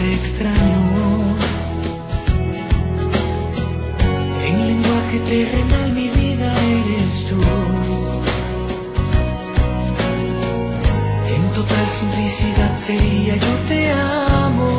extraño. En lenguaje terrenal mi vida eres tú. En total simplicidad sería yo te amo.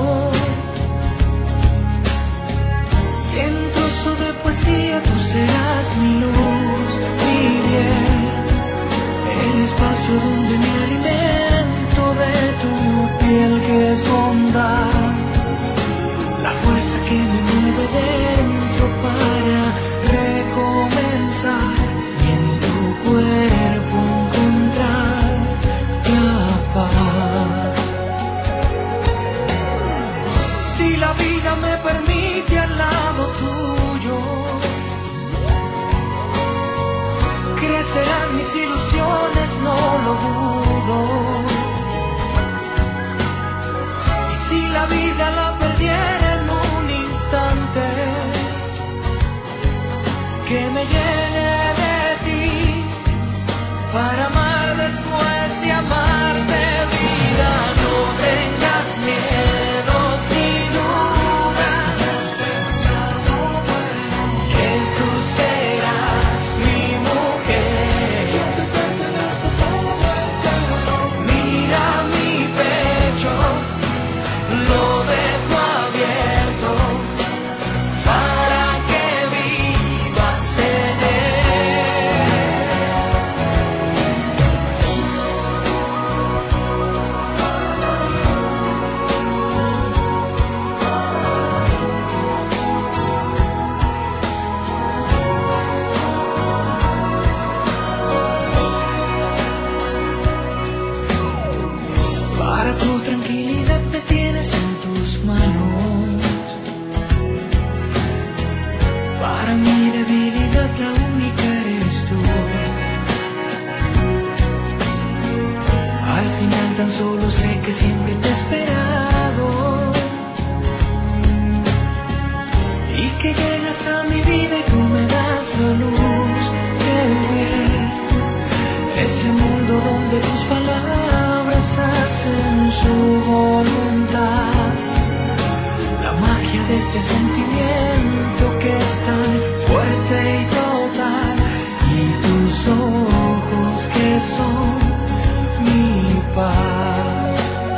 Y en trozo de poesía tú serás mi luz, mi bien. El espacio donde me alimento de tu piel que es bondad. La fuerza que me mueve dentro para recomenzar. Y en tu cuerpo encontrar la paz. Si la vida me permite al lado tuyo, crecerán mis ilusiones, no lo dudo. Y si la vida la perdiera en un instante, que me llene de ti, para amar después de amarte, vida. No tengas miedos ni dudas, que tú serás mi mujer. Mira mi pecho, lo dejo abierto para que vivas en Para tu tranquilidad me tienes en tus manos. Para mi debilidad la única eres tú. Al final tan solo sé que siempre te he esperado. Y que llegas a mi vida y tú me das la luz del bien. Ese mundo donde tus palabras hacen su voluntad. La magia de este sentimiento que es tan fuerte y total. Y tus ojos que son mi paz.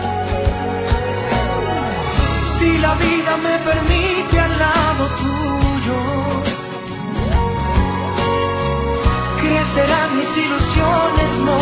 Si la vida me permite al lado tuyo, crecerán mis ilusiones, no